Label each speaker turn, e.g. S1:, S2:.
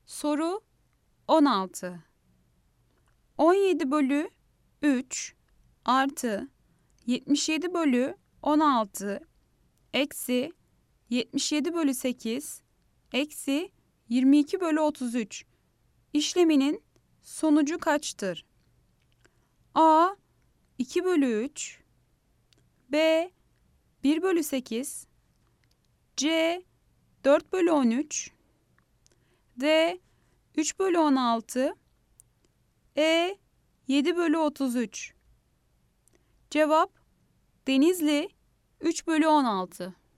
S1: Soru 16. 17 bölü 3 artı 77 bölü 16 eksi 77 bölü 8 eksi 22 bölü 33 işleminin sonucu kaçtır? A 2 bölü 3, B 1 bölü 8, C 4 bölü 13, D 3 bölü 16, E 7 bölü 33. Cevap Denizli 3 bölü 16.